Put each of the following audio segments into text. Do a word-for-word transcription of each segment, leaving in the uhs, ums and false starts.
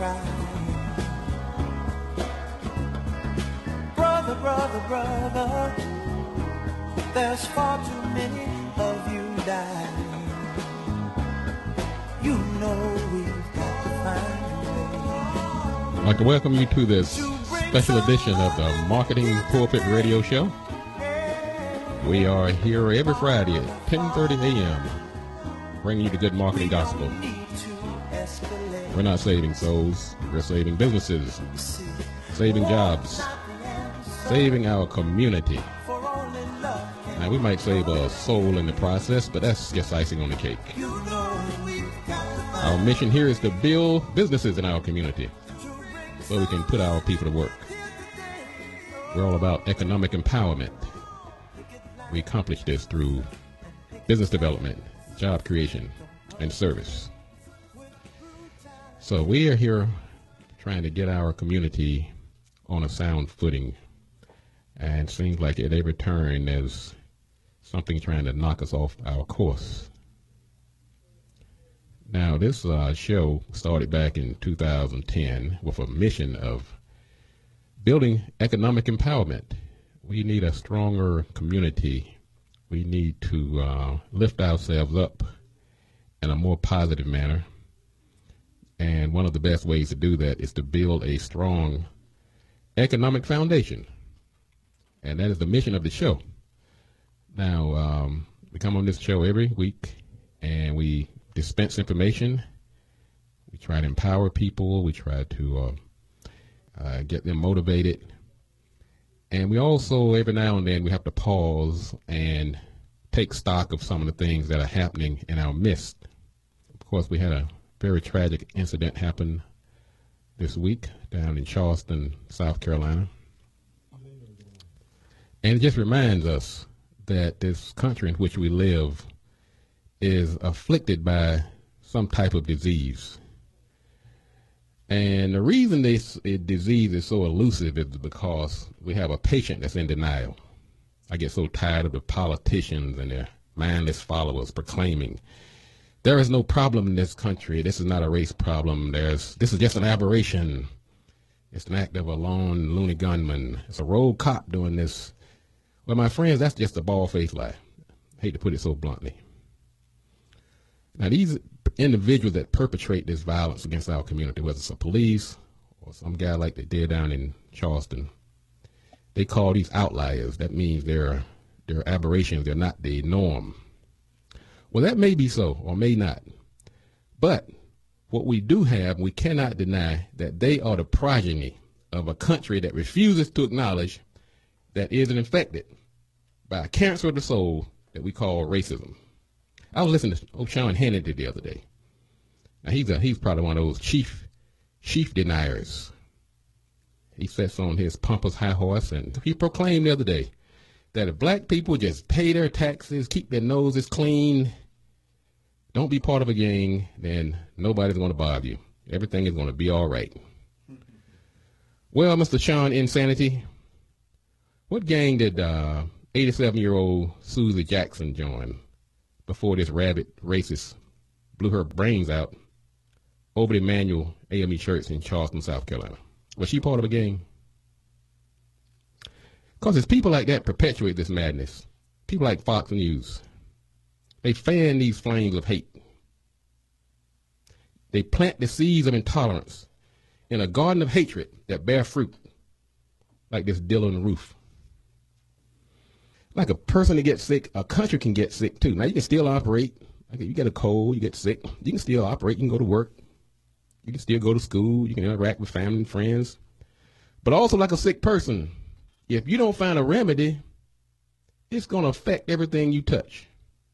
crying. Brother, brother, brother, there's far too many of you dying. You know we've got to find a way. I'd like to welcome you to this special edition of the Marketing Pulpit Radio Show. We are here every Friday at ten thirty a.m. bringing you the good marketing gospel. We're not saving souls, we're saving businesses, saving jobs, saving our community. Now, we might save a soul in the process, but that's just icing on the cake. Our mission here is to build businesses in our community so we can put our people to work. We're all about economic empowerment. We accomplish this through business development, job creation, and service. So we are here trying to get our community on a sound footing, and it seems like at every turn there's something trying to knock us off our course. Now, this uh, show started back in two thousand ten with a mission of building economic empowerment. We need a stronger community. We need to uh, lift ourselves up in a more positive manner. And one of the best ways to do that is to build a strong economic foundation. And that is the mission of the show. Now, um, we come on this show every week, and we dispense information. We try to empower people. We try to uh, uh, get them motivated. And we also, every now and then, we have to pause and take stock of some of the things that are happening in our midst. Of course, we had a very tragic incident happen this week down in Charleston, South Carolina. And it just reminds us that this country in which we live is afflicted by some type of disease. And the reason this disease is so elusive is because we have a patient that's in denial. I get so tired of the politicians and their mindless followers proclaiming there is no problem in this country. This is not a race problem. There's this is just an aberration. It's an act of a lone loony gunman. It's a rogue cop doing this. Well, my friends, that's just a bald-faced lie. I hate to put it so bluntly. Now, these individuals that perpetrate this violence against our community, whether it's a police or some guy like they did down in Charleston, they call these outliers. That means they're, they're aberrations. They're not the norm. Well, that may be so or may not. But what we do have, we cannot deny that they are the progeny of a country that refuses to acknowledge that isn't infected by a cancer of the soul that we call racism. I was listening to old Sean Hannity the other day. Now, he's, a, he's probably one of those chief, chief deniers. He sits on his pompous high horse, and he proclaimed the other day that if black people just pay their taxes, keep their noses clean, don't be part of a gang, then nobody's going to bother you. Everything is going to be all right. Well, Mister Sean Insanity, what gang did uh, eighty-seven-year-old Susie Jackson join before this rabid racist blew her brains out over the Emmanuel A M E Church in Charleston, South Carolina? Was she part of a gang? Because it's people like that perpetuate this madness. People like Fox News. They fan these flames of hate. They plant the seeds of intolerance in a garden of hatred that bear fruit, like this Dylan Roof. Like a person that gets sick, a country can get sick too. Now, you can still operate. Like you get a cold, you get sick, you can still operate. You can go to work. You can still go to school. You can interact with family and friends. But also like a sick person, if you don't find a remedy, it's going to affect everything you touch.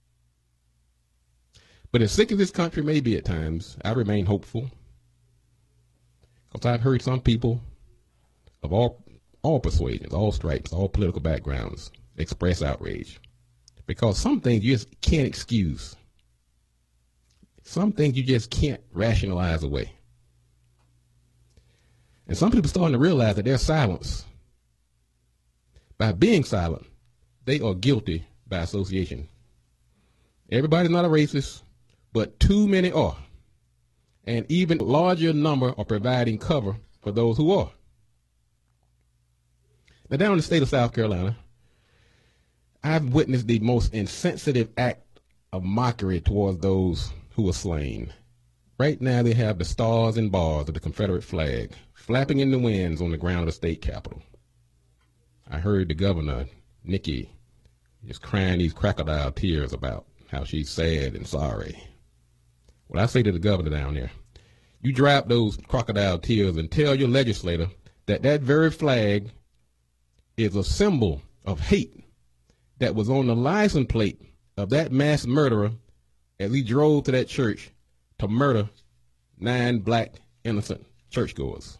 But as sick as this country may be at times, I remain hopeful. Because I've heard some people of all all persuasions, all stripes, all political backgrounds express outrage. Because some things you just can't excuse. Some things you just can't rationalize away. And some people are starting to realize that their silence, by being silent, they are guilty by association. Everybody's not a racist, but too many are. and even larger number are providing cover for those who are. Now, down in the state of South Carolina, I've witnessed the most insensitive act of mockery towards those who were slain. Right now, they have the stars and bars of the Confederate flag flapping in the winds on the ground of the state capitol. I heard the governor, Nikki, is crying these crocodile tears about how she's sad and sorry. Well, I say to the governor down there, you drop those crocodile tears and tell your legislator that that very flag is a symbol of hate that was on the license plate of that mass murderer as he drove to that church to murder nine black innocent churchgoers.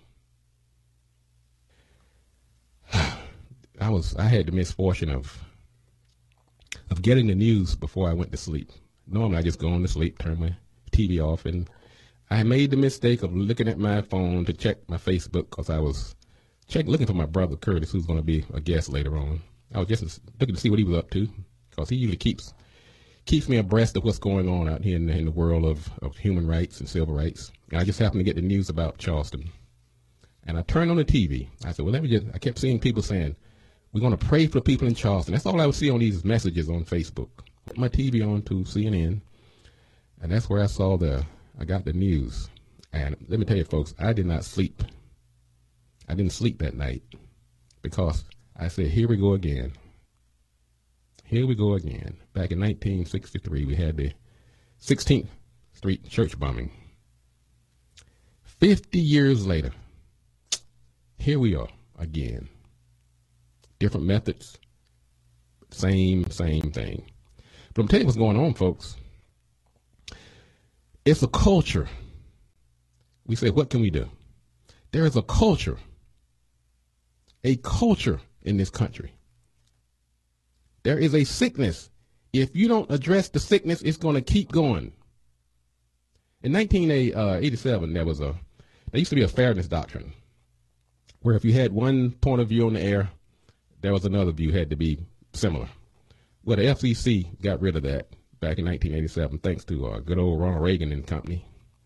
I was I had the misfortune of of getting the news before I went to sleep. Normally I just go on to sleep, turn my T V off, and I made the mistake of looking at my phone to check my Facebook because I was check looking for my brother Curtis, who's going to be a guest later on. I was just looking to see what he was up to because he usually keeps keeps me abreast of what's going on out here in the, in the world of, of human rights and civil rights. And I just happened to get the news about Charleston. And I turned on the T V. I said, well, let me just, I kept seeing people saying, we're going to pray for the people in Charleston. That's all I would see on these messages on Facebook. Put my T V on to C N N, and that's where I saw the, I got the news. And let me tell you, folks, I did not sleep. I didn't sleep that night because I said, here we go again. Here we go again. Back in nineteen sixty-three, we had the sixteenth Street church bombing. Fifty years later, here we are again. Different methods, same, same thing. But I'm telling you what's going on, folks. It's a culture. We say, what can we do? There is a culture, a culture in this country. There is a sickness. If you don't address the sickness, it's going to keep going. In nineteen eighty-seven, there was a, there used to be a fairness doctrine where if you had one point of view on the air, there was another view had to be similar. Well, the F C C got rid of that back in nineteen eighty-seven, thanks to uh, good old Ronald Reagan and company.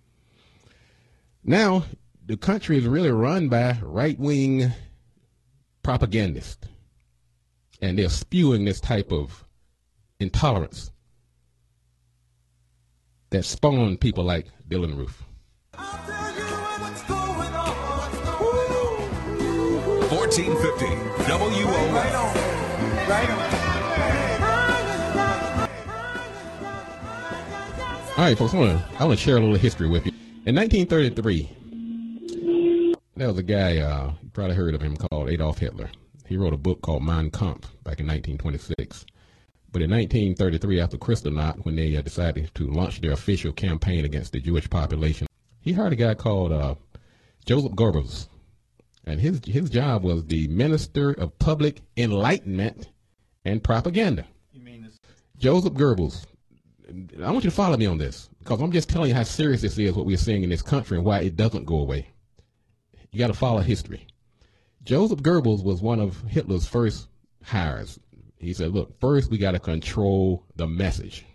Now, the country is really run by right-wing propagandists, and they're spewing this type of intolerance that spawned people like Dylan Roof. fourteen fifty W O F. Right on. Right on. All right, folks, I want to I want to share a little history with you. In nineteen thirty-three, there was a guy, uh, you probably heard of him, called Adolf Hitler. He wrote a book called Mein Kampf back in nineteen twenty-six. But in nineteen thirty-three, after Kristallnacht, when they uh, decided to launch their official campaign against the Jewish population, he hired a guy called uh, Joseph Goebbels. And his his job was the Minister of Public Enlightenment and Propaganda. You mean this? Joseph Goebbels. I want you to follow me on this, because I'm just telling you how serious this is, what we're seeing in this country, and why it doesn't go away. You got to follow history. Joseph Goebbels was one of Hitler's first hires. He said, look, first we got to control the message.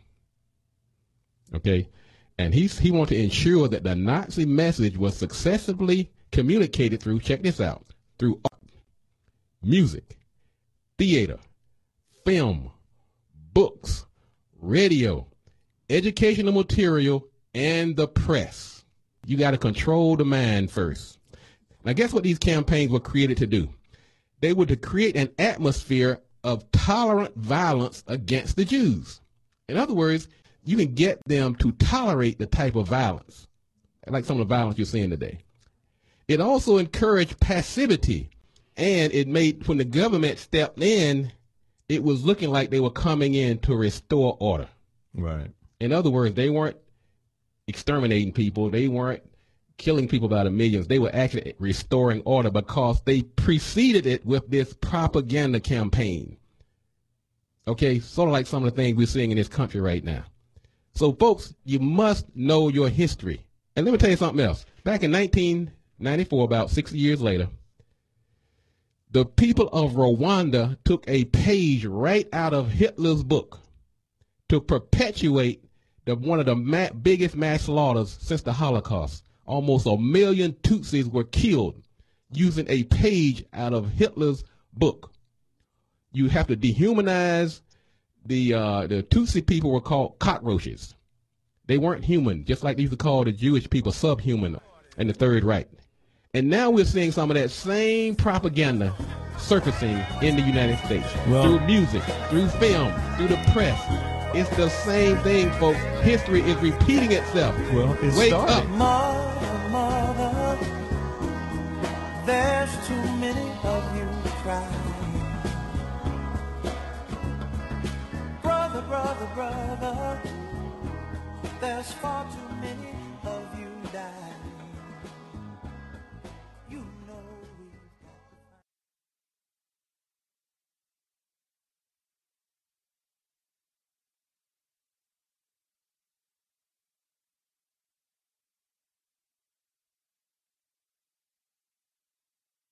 Okay? And he's, he wanted to ensure that the Nazi message was successfully communicated through, check this out, through art, music, theater, film, books, radio, educational material, and the press. You got to control the mind first. Now, guess what these campaigns were created to do? They were to create an atmosphere of tolerant violence against the Jews. In other words, you can get them to tolerate the type of violence, like some of the violence you're seeing today. It also encouraged passivity, and it made, when the government stepped in, it was looking like they were coming in to restore order. Right. In other words, they weren't exterminating people. They weren't killing people by the millions. They were actually restoring order because they preceded it with this propaganda campaign. Okay, sort of like some of the things we're seeing in this country right now. So, folks, you must know your history. And let me tell you something else. Back in nineteen ninety-four, about sixty years later, the people of Rwanda took a page right out of Hitler's book to perpetuate the one of the ma- biggest mass slaughters since the Holocaust. Almost a million Tutsis were killed using a page out of Hitler's book. You have to dehumanize the uh, the Tutsi people were called cockroaches. They weren't human, just like they used to call the Jewish people subhuman in the Third Reich. And now we're seeing some of that same propaganda surfacing in the United States Well, through music, through film, through the press. It's the same thing, folks. History is repeating itself. well, it Wake started. up. Mother, mother, there's too many of you crying. Brother, brother, brother, there's far too many